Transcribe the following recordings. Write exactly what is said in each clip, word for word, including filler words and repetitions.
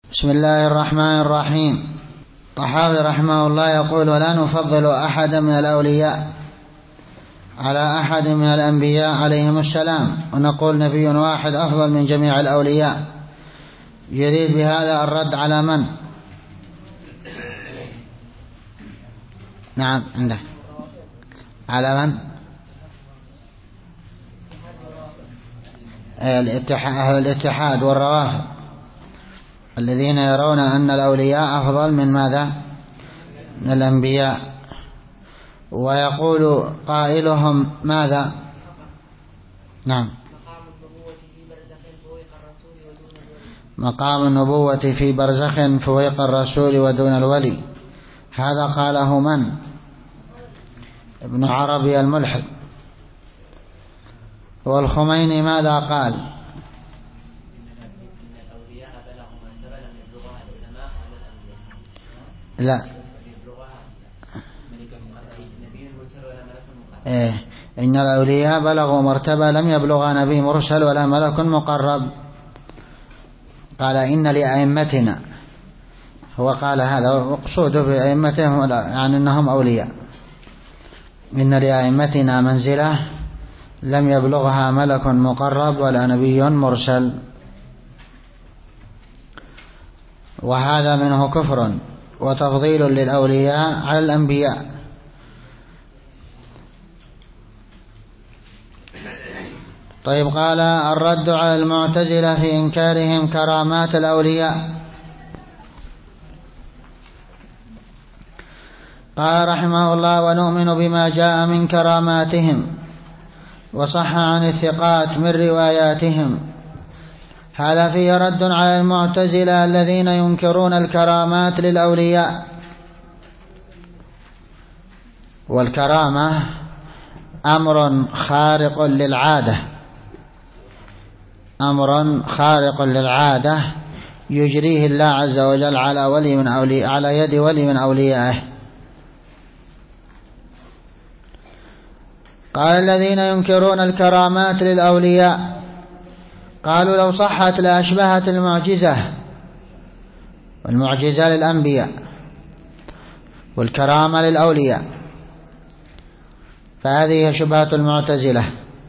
بسم الله الرحمن الرحيم. الطحاوي رحمه الله يقول: ولا نفضل أحدا من الأولياء على أحد من الأنبياء عليهم السلام، ونقول نبي واحد أفضل من جميع الأولياء. يريد بهذا الرد على من؟ نعم عنده على من؟ الاتحاد والروافض الذين يرون أن الأولياء أفضل من ماذا؟ من الأنبياء. ويقول قائلهم ماذا؟ نعم. مقام النبوة في برزخ فوق الرسول ودون الولي. هذا قاله من؟ ابن عربي الملحد. والخميني ماذا قال؟ لا إيه إن الأولياء بلغوا مرتبة لم يبلغها نبي مرسل ولا ملك مقرب. قال إن لأئمتنا، هو قال هذا وقصوده بأئمتهم يعني أنهم أولياء. إن لأئمتنا منزلة لم يبلغها ملك مقرب ولا نبي مرسل. وهذا منه كفر وتفضيل للأولياء على الأنبياء. طيب، قال: الرد على المعتزلة في إنكارهم كرامات الأولياء. قال رحمه الله: ونؤمن بما جاء من كراماتهم وصح عن الثقات من رواياتهم. هذا فيه رد على المعتزلة الذين ينكرون الكرامات للأولياء. والكرامة أمر خارق للعادة، أمر خارق للعادة يجريه الله عز وجل على ولي من أولياء على يد ولي من أوليائه. قال: الذين ينكرون الكرامات للأولياء قالوا لو صحت لأشبهت المعجزة، والمعجزة للأنبياء والكرامة للأولياء. فهذه شبهة المعتزلة.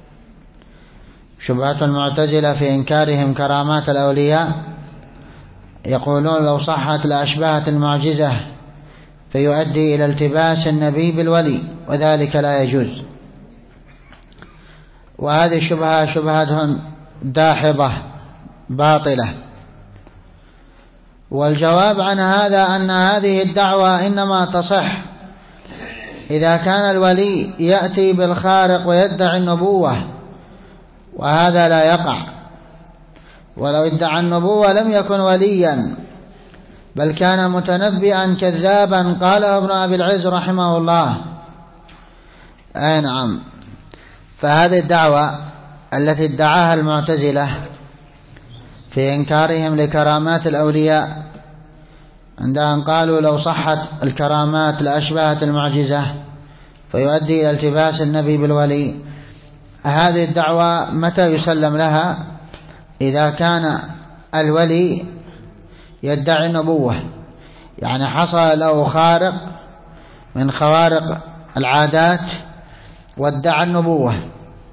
شبهة المعتزلة في إنكارهم كرامات الأولياء، يقولون لو صحت لأشبهت المعجزة، فيؤدي إلى التباس النبي بالولي، وذلك لا يجوز. وهذه شبهة شبهة داحضة باطلة. والجواب عن هذا أن هذه الدعوة إنما تصح إذا كان الولي يأتي بالخارق ويدعي النبوة، وهذا لا يقع. ولو ادعى النبوة لم يكن وليا، بل كان متنبئا كذابا. قال ابن أبي العز رحمه الله. أي نعم. فهذه الدعوة التي ادعاها المعتزلة في إنكارهم لكرامات الأولياء، عندما قالوا لو صحت الكرامات لأشبهت المعجزة فيؤدي إلى التباس النبي بالولي، هذه الدعوة متى يسلم لها؟ إذا كان الولي يدعي النبوة، يعني حصل له خارق من خوارق العادات وادعى النبوة،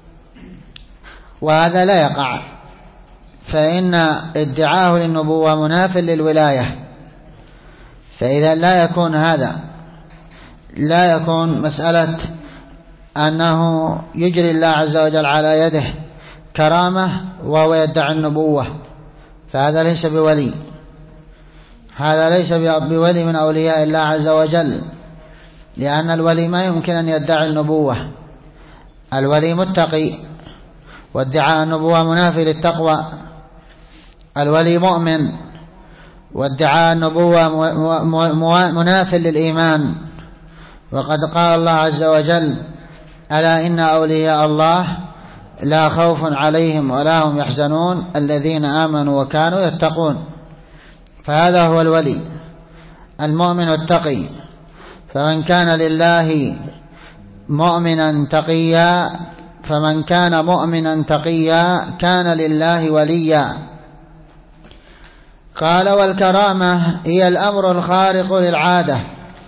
وهذا لا يقع، فإن ادعاه للنبوة مناف للولاية. فإذا لا يكون هذا، لا يكون مسألة أنه يجري الله عز وجل على يده كرامة وهو يدعي النبوة، فهذا ليس بولي. هذا ليس بولي من أولياء الله عز وجل، لأن الولي ما يمكن أن يدعي النبوة. الولي متقي، وادعاء النبوة منافي للتقوى. الولي مؤمن، وادعاء النبوة منافي للإيمان. وقد قال الله عز وجل: ألا إن أولياء الله لا خوف عليهم ولا هم يحزنون الذين آمنوا وكانوا يتقون. فهذا هو الولي المؤمن التقي. فمن كان لله مؤمنا تقيا فمن كان مؤمنا تقيا كان لله وليا. قال: والكرامة هي الأمر الخارق للعادة،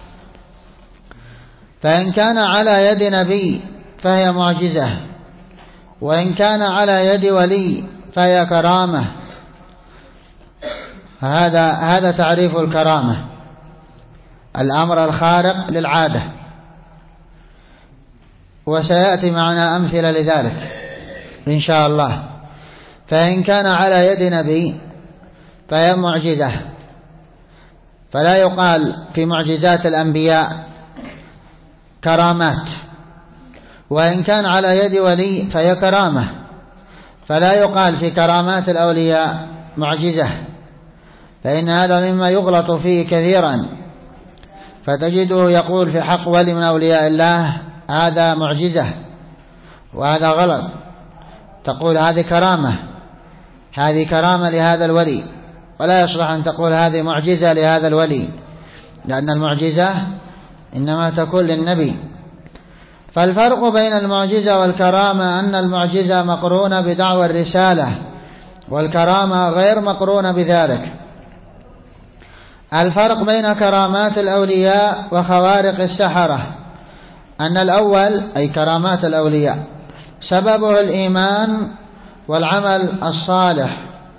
فإن كان على يد نبي فهي معجزة، وإن كان على يد ولي فهي كرامة. هذا هذا تعريف الكرامة: الأمر الخارق للعادة. وسيأتي معنا أمثلة لذلك إن شاء الله. فإن كان على يد نبي فهي معجزة، فلا يقال في معجزات الأنبياء كرامات. وإن كان على يد ولي فهي كرامة، فلا يقال في كرامات الأولياء معجزة، فإن هذا مما يغلط فيه كثيرا، فتجده يقول في حق ولي من أولياء الله هذا معجزة، وهذا غلط. تقول هذه كرامة، هذه كرامة لهذا الولي، ولا يصلح أن تقول هذه معجزة لهذا الولي، لأن المعجزة إنما تكون للنبي. فالفرق بين المعجزة والكرامة أن المعجزة مقرونة بدعوى الرسالة، والكرامة غير مقرونة بذلك. الفرق بين كرامات الأولياء وخوارق السحرة أن الأول أي كرامات الأولياء سببه الإيمان والعمل الصالح،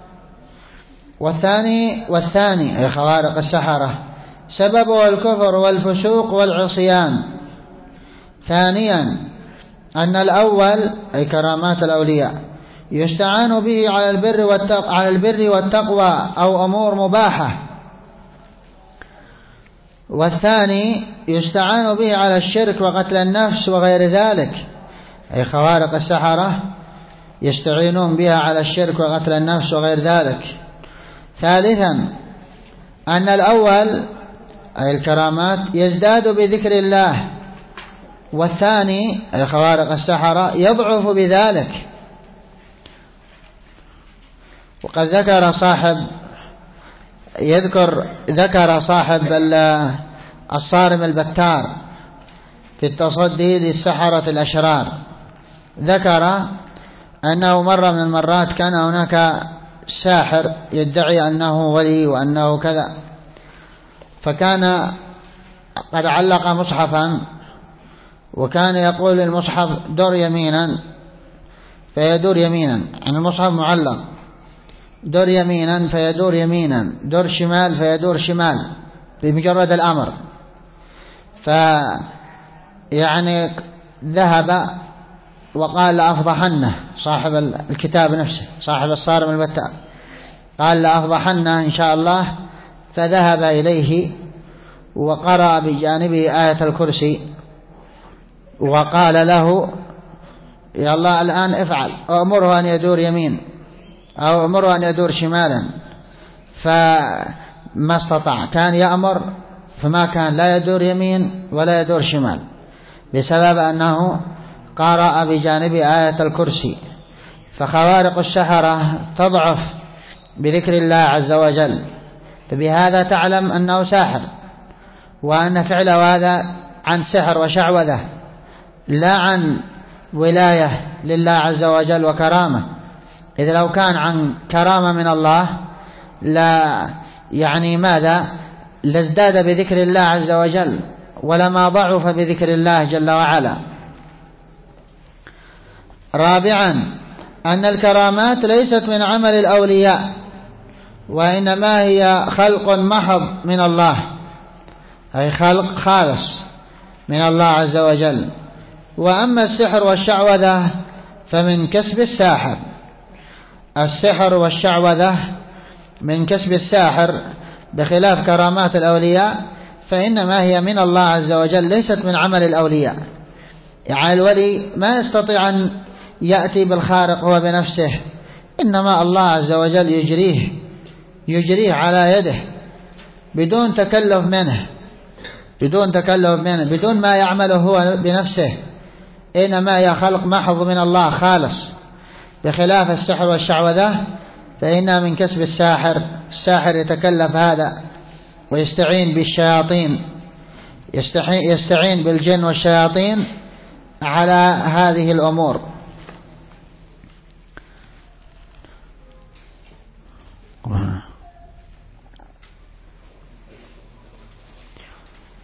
والثاني والثاني أي خوارق السحرة سببه الكفر والفسوق والعصيان. ثانيا أن الأول أي كرامات الأولياء يستعان به على البر والتقوى, على البر والتقوى أو أمور مباحة، والثاني يستعان به على الشرك وقتل النفس وغير ذلك، أي خوارق السحرة يستعينون بها على الشرك وقتل النفس وغير ذلك. ثالثا أن الأول أي الكرامات يزداد بذكر الله، والثاني أي خوارق السحرة يضعف بذلك. وقد ذكر صاحب يذكر ذكر صاحب الصارم البتار في التصدي للسحرة الأشرار، ذكر أنه مرة من المرات كان هناك ساحر يدعي أنه ولي وأنه كذا، فكان قد علق مصحفا، وكان يقول للمصحف دور يمينا فيدور يمينا، يعني المصحف معلق، دور يمينا فيدور يمينا، دور شمال فيدور شمال بمجرد الأمر. فيعني ذهب وقال لأفضحنه، صاحب الكتاب نفسه صاحب الصارم البتار قال لأفضحنه إن شاء الله، فذهب إليه وقرأ بجانبه آية الكرسي وقال له يا الله الآن افعل، أمره أن يدور يمين أو أمره أن يدور شمالا، فما استطاع، كان يأمر فما كان لا يدور يمين ولا يدور شمال، بسبب أنه قرأ بجانب آية الكرسي. فخوارق السحرة تضعف بذكر الله عز وجل، فبهذا تعلم أنه ساحر، وأن فعله هذا عن سحر وشعوذة لا عن ولاية لله عز وجل وكرامة. إذا لو كان عن كرامة من الله لا يعني ماذا لازداد بذكر الله عز وجل، ولما ضعف بذكر الله جل وعلا. رابعا أن الكرامات ليست من عمل الأولياء، وإنما هي خلق محض من الله، أي خلق خالص من الله عز وجل. وأما السحر والشعوذة فمن كسب الساحر، السحر والشعوذة من كسب الساحر، بخلاف كرامات الأولياء فإنما هي من الله عز وجل ليست من عمل الأولياء. يعني الولي ما يستطيع أن يأتي بالخارق هو بنفسه، إنما الله عز وجل يجريه يجريه على يده بدون تكلف منه بدون تكلف منه بدون ما يعمله هو بنفسه، إنما هي خلق محض من الله خالص، بخلاف السحر والشعوذة فإنها من كسب الساحر. الساحر يتكلف هذا ويستعين بالشياطين، يستعين بالجن والشياطين على هذه الأمور.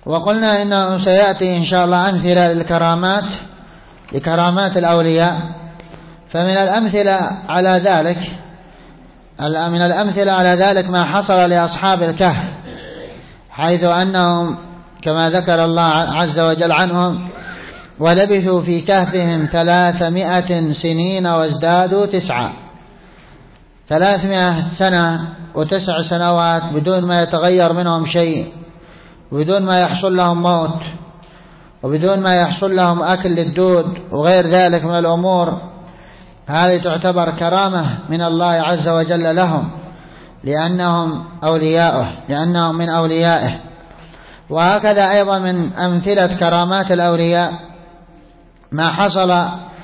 وقلنا إنه سيأتي إن شاء الله أمثلة للكرامات لكرامات الأولياء. فمن الأمثلة على ذلك من الأمثلة على ذلك ما حصل لأصحاب الكهف، حيث أنهم كما ذكر الله عز وجل عنهم: ولبثوا في كهفهم ثلاثمائة سنين وازدادوا تسعة. ثلاثمائة سنة وتسع سنوات بدون ما يتغير منهم شيء، بدون ما يحصل لهم موت، وبدون ما يحصل لهم أكل للدود وغير ذلك من الأمور. هذه تعتبر كرامة من الله عز وجل لهم، لأنهم أولياؤه لأنهم من أوليائه. وهكذا أيضا من أمثلة كرامات الأولياء ما حصل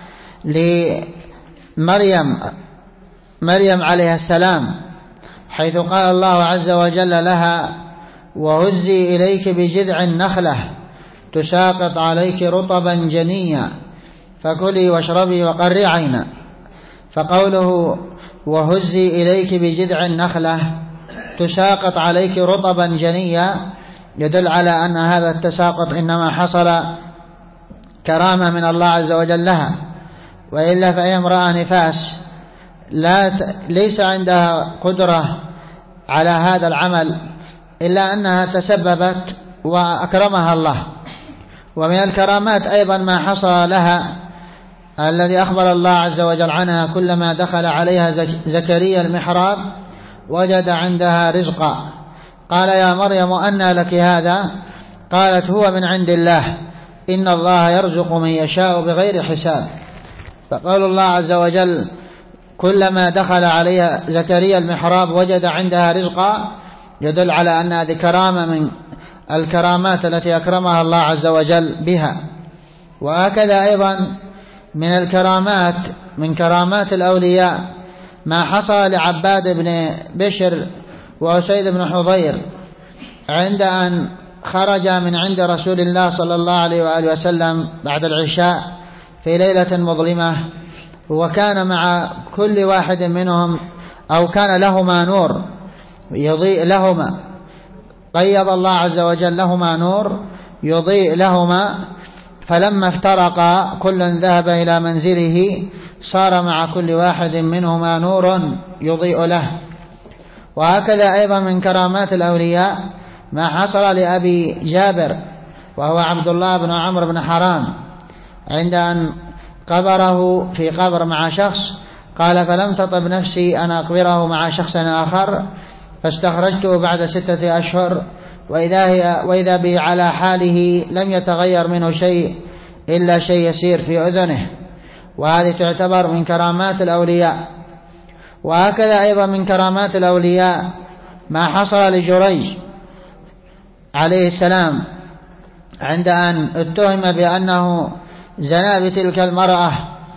لمريم مريم عليه السلام، حيث قال الله عز وجل لها: وهزي إليك بجذع النخلة تساقط عليك رطبا جنيا فكلي واشربي وقري عينا. فقوله وهزي إليك بجذع النخلة تساقط عليك رطبا جنيا يدل على أن هذا التساقط إنما حصل كرامة من الله عز وجل لها، وإلا فهي امرأة نفاس لا ت... ليس عندها قدرة على هذا العمل، إلا أنها تسببت وأكرمها الله. ومن الكرامات أيضا ما حصل لها الذي أخبر الله عز وجل عنها: كلما دخل عليها زكريا المحراب وجد عندها رزقا قال يا مريم أنى لك هذا؟ قالت هو من عند الله إن الله يرزق من يشاء بغير حساب. فقال الله عز وجل: كلما دخل عليها زكريا المحراب وجد عندها رزقا، يدل على أن هذه كرامة من الكرامات التي أكرمها الله عز وجل بها. وهكذا أيضا من الكرامات من كرامات الأولياء ما حصل لعباد بن بشر وأسيد بن حضير عند أن خرج من عند رسول الله صلى الله عليه وآله وسلم بعد العشاء في ليلة مظلمة، وكان مع كل واحد منهم أو كان لهما نور يضيء لهما، قيض الله عز وجل لهما نور يضيء لهما، فلما افترقا كل ذهب إلى منزله صار مع كل واحد منهما نور يضيء له. وهكذا أيضا من كرامات الأولياء ما حصل لأبي جابر وهو عبد الله بن عمرو بن حرام عند أن قبره في قبر مع شخص، قال فلم تطب نفسي أن أقبره مع شخص آخر، فاستخرجته بعد ستة أشهر وإذا, هي وإذا به على حاله لم يتغير منه شيء إلا شيء يسير في أذنه. وهذه تعتبر من كرامات الأولياء. وهكذا أيضا من كرامات الأولياء ما حصل لجريج عليه السلام عند أن اتهم بأنه زنى بتلك المرأة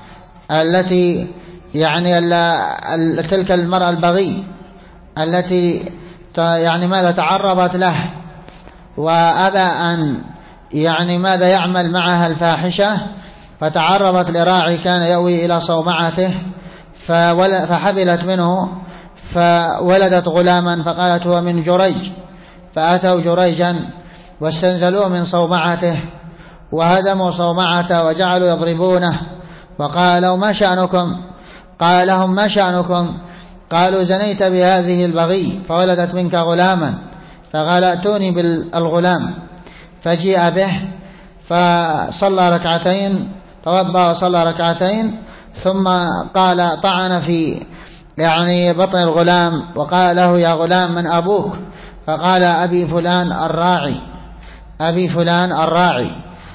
التي يعني تلك المرأة البغي التي يعني ماذا تعرضت له، وأبى أن يعني ماذا يعمل معها الفاحشة، فتعرضت لراعي كان يأوي إلى صومعته فحبلت منه فولدت غلاما، فقالت هو من جريج، فأتوا جريجا واستنزلوه من صومعته وهدموا صومعته وجعلوا يضربونه، وقالوا ما شأنكم؟ قال لهم ما شأنكم؟ قالوا زنيت بهذه البغي فولدت منك غلاما، فقال ائتوني بالغلام، فجيء به فصلى ركعتين، توضأ وصلى ركعتين، ثم قال طعن في يعني بطن الغلام وقال له يا غلام من أبوك؟ فقال أبي فلان الراعي أبي فلان الراعي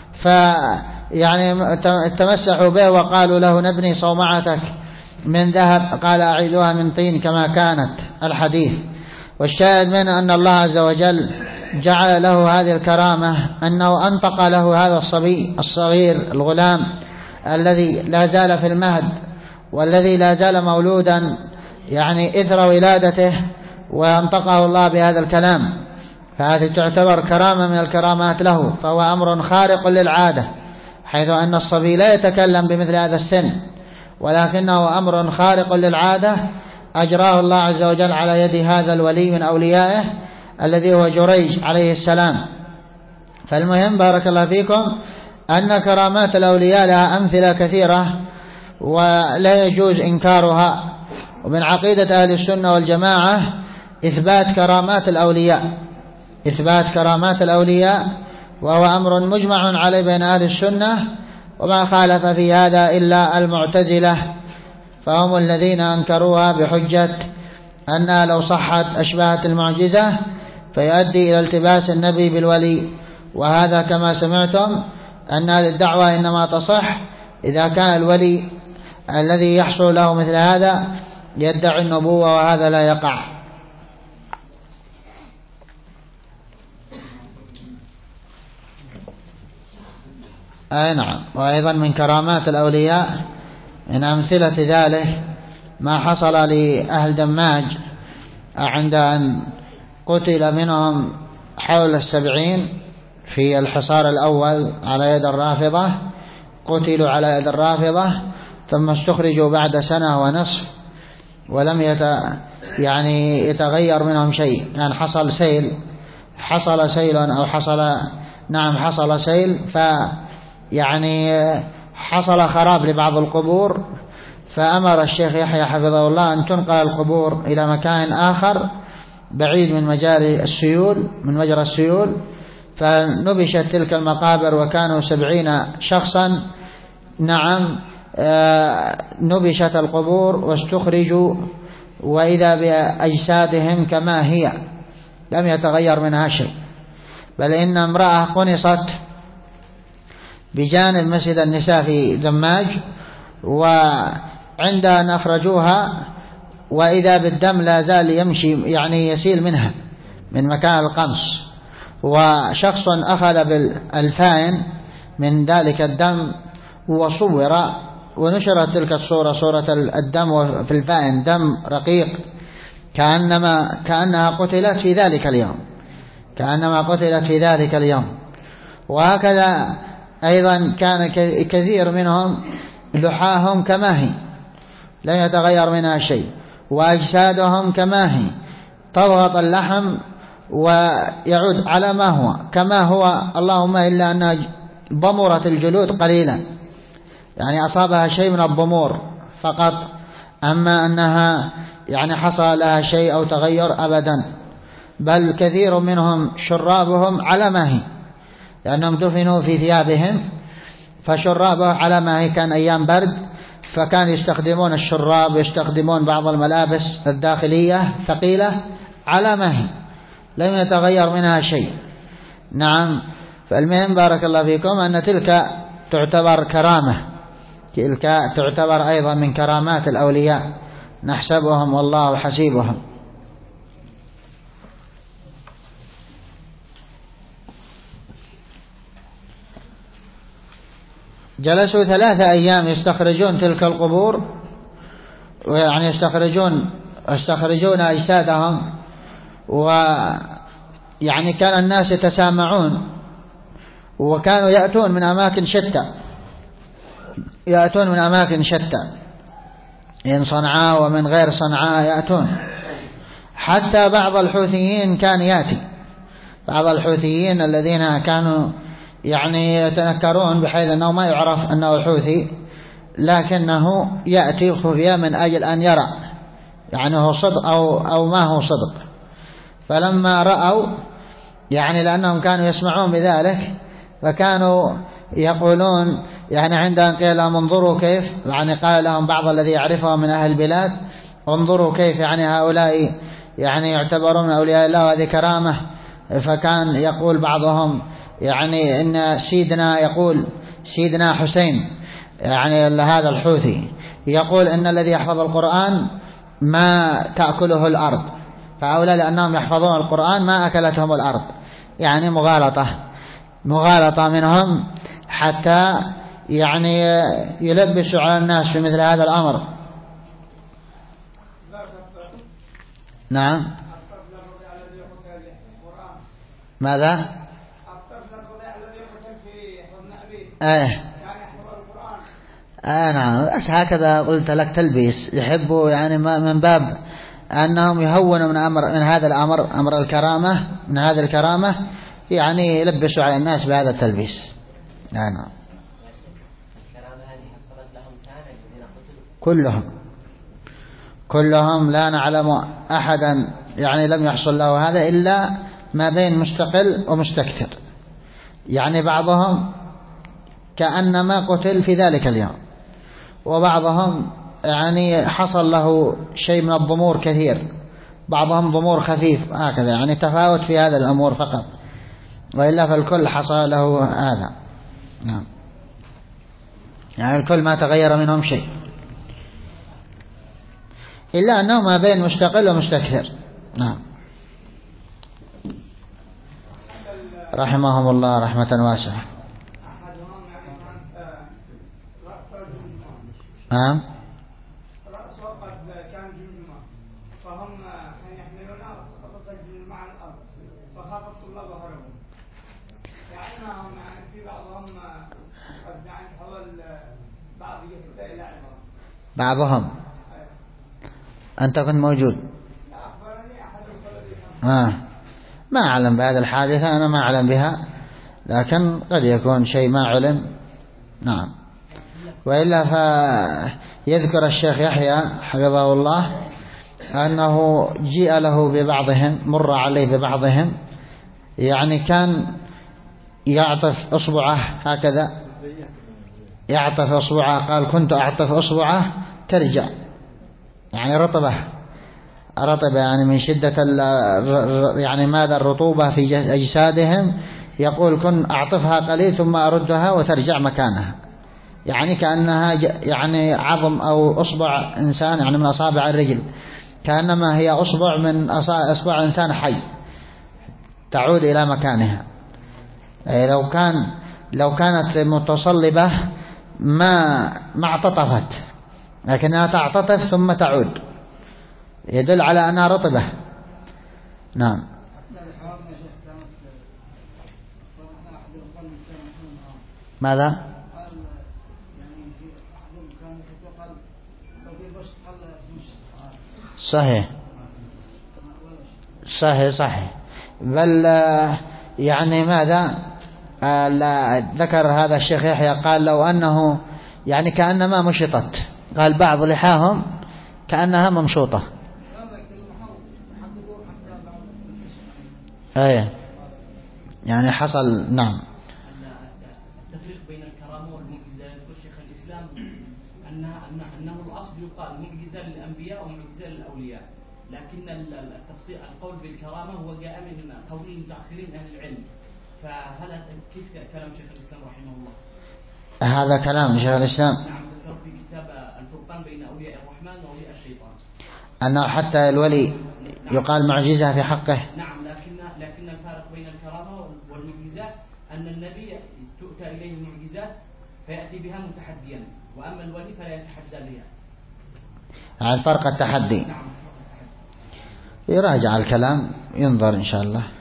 فيعني تمسحوا به وقالوا له نبني صومعتك من ذهب، قال أعيدوها من طين كما كانت الحديث. والشاهد منه أن الله عز وجل جعل له هذه الكرامة أنه أنطق له هذا الصبي الصغير الغلام الذي لا زال في المهد والذي لا زال مولودا يعني إثر ولادته، وأنطقه الله بهذا الكلام، فهذه تعتبر كرامة من الكرامات له، فهو أمر خارق للعادة، حيث أن الصبي لا يتكلم بمثل هذا السن، ولكنه أمر خارق للعادة أجراه الله عز وجل على يد هذا الولي من أوليائه الذي هو جريج عليه السلام. فالمهم بارك الله فيكم أن كرامات الأولياء لها أمثلة كثيرة ولا يجوز إنكارها. ومن عقيدة أهل السنة والجماعة إثبات كرامات الأولياء إثبات كرامات الأولياء وهو أمر مجمع عليه بين أهل السنة، وما خالف في هذا إلا المعتزلة، فهم الذين أنكروها بحجة أنها لو صحت أشبهت المعجزة فيؤدي إلى التباس النبي بالولي. وهذا كما سمعتم أن هذه الدعوة إنما تصح إذا كان الولي الذي يحصل له مثل هذا يدعي النبوة، وهذا لا يقع. أي نعم. وأيضا من كرامات الأولياء من أمثلة ذلك ما حصل لأهل دماج عند أن قتل منهم حول السبعين في الحصار الأول على يد الرافضة، قتلوا على يد الرافضة ثم استخرجوا بعد سنة ونصف ولم يت يعني يتغير منهم شيء. يعني حصل سيل حصل سيل أو حصل نعم حصل سيل ف يعني حصل خراب لبعض القبور، فأمر الشيخ يحيى حفظه الله أن تنقل القبور إلى مكان آخر بعيد من مجاري السيول من مجرى السيول، فنبشت تلك المقابر وكانوا سبعين شخصا. نعم نبشت القبور واستخرجوا وإذا بأجسادهم كما هي لم يتغير منها شيء، بل إن امرأة قنصت بجانب مسجد النساء في دماج، وعند أن أخرجوها وإذا بالدم لا زال يمشي يعني يسيل منها من مكان القنص، وشخص أخذ بالفائن من ذلك الدم وصور ونشرت تلك الصورة صورة الدم في الفائن دم رقيق كأنما كأنها قتلت في ذلك اليوم كأنما قتلت في ذلك اليوم. وهكذا أيضا كان كثير منهم لحاهم كما هي لا يتغير منها شيء، وأجسادهم كما هي تضغط اللحم ويعود على ما هو كما هو، اللهم إلا أنها ضمرت الجلود قليلا، يعني أصابها شيء من الضمور فقط، أما أنها يعني حصل لها شيء أو تغير أبدا. بل كثير منهم شرابهم على ما هي، لأنهم دفنوا في ثيابهم فشرابه على ما هي، كان أيام برد فكان يستخدمون الشراب ويستخدمون بعض الملابس الداخلية ثقيلة على ما هي لم يتغير منها شيء. نعم. فالمهم بارك الله فيكم أن تلك تعتبر كرامة، تلك تعتبر أيضا من كرامات الأولياء نحسبهم والله حسيبهم. جلسوا ثلاثة أيام يستخرجون تلك القبور، ويعني يستخرجون يستخرجون أجسادهم، ويعني كان الناس يتسامعون وكانوا يأتون من أماكن شتى يأتون من أماكن شتى من صنعاء ومن غير صنعاء يأتون، حتى بعض الحوثيين كان يأتي بعض الحوثيين الذين كانوا يعني يتنكرون بحيث أنه ما يعرف أنه حوثي، لكنه يأتي خفيا من أجل أن يرى يعني هو صدق أو, أو ما هو صدق. فلما رأوا يعني لأنهم كانوا يسمعون بذلك فكانوا يقولون يعني عند أن قيل لهم انظروا كيف، يعني قال لهم بعض الذي يعرفهم من أهل البلاد انظروا كيف يعني هؤلاء يعني يعتبرون من أولياء الله وهذه كرامة. فكان يقول بعضهم يعني إن سيدنا يقول سيدنا حسين يعني هذا الحوثي يقول إن الذي يحفظ القرآن ما تأكله الأرض، فهؤلاء لأنهم يحفظون القرآن ما أكلتهم الأرض، يعني مغالطة مغالطة منهم حتى يعني يلبسوا على الناس في مثل هذا الأمر. نعم. ماذا؟ ايه آه نعم. بس هكذا قلت لك تلبيس يحبوا يعني من باب أنهم يهونوا من أمر من هذا الأمر أمر الكرامة من هذه الكرامة، يعني يلبسوا على الناس بهذا التلبيس. نعم. كلهم كلهم لا نعلم أحدا يعني لم يحصل له هذا إلا ما بين مستقل ومستكثر. يعني بعضهم كأنما قتل في ذلك اليوم، وبعضهم يعني حصل له شيء من الضمور كثير، بعضهم ضمور خفيف هكذا، يعني تفاوت في هذا الأمور فقط، وإلا فالكل حصل له هذا. نعم. يعني الكل ما تغير منهم شيء، إلا أنه ما بين مستقل ومستكثر. نعم. رحمهم الله رحمة واسعة. نعم. رأس وقد كان جمجمة، فهم يحملون رأس مع الأرض، فخاف الطلاب هربوا. يعني هم يعني في بعضهم قد يعني حول بعض يفتى إلى عبارة. بعضهم. أنت كنت موجود؟ لا، أخبرني أحد الخلدين. آه. ما أعلم بهذا الحادثة، أنا ما أعلم بها، لكن قد يكون شيء ما علم. نعم. وإلا فيذكر الشيخ يحيى حفظه الله أنه جيء له ببعضهم، مر عليه ببعضهم، يعني كان يعطف أصبعه هكذا، يعطف أصبعه، قال كنت أعطف أصبعه ترجع، يعني رطبة رطبة يعني من شدة يعني ماذا الرطوبة في أجسادهم، يقول كن أعطفها قليل ثم أردها وترجع مكانها، يعني كأنها يعني عظم أو أصبع إنسان، يعني من أصابع الرجل، كأنما هي أصبع من أصبع إنسان حي تعود إلى مكانها. لو كان لو كانت متصلبة ما ما اعتطفت، لكنها تعتطف ثم تعود، يدل على أنها رطبة. نعم. ماذا؟ صحيح صحيح صحيح. بل يعني ماذا ذكر هذا الشيخ يحيى، قال لو أنه يعني كأنما مشطت، قال بعض لحاهم كأنها ممشوطة. أيه يعني حصل. نعم. التفريق بين الكرامة والمعجزة يقول شيخ الإسلام أنه أنه الأصل يقال معجزة للأنبياء ومعجزة للأولياء، لكن التفصيل القول بالكرامة هو جاء من قول المتأخرين من أهل العلم، فهذا كيف كلام شيخ الإسلام رحمه الله؟ هذا كلام شيخ الإسلام. نعم، ذكر في كتاب الفرقان بين أولياء الرحمن وأولياء الشيطان أنه حتى الولي يقال معجزة في حقه. نعم، لكن لكن الفارق بين الكرامة والمعجزة أن النبي تؤتى إليه المعجزات فيأتي بها متحديا، وأما الولي فلا يتحدى بها. عن فرق التحدي. نعم. يراجع الكلام ينظر إن شاء الله.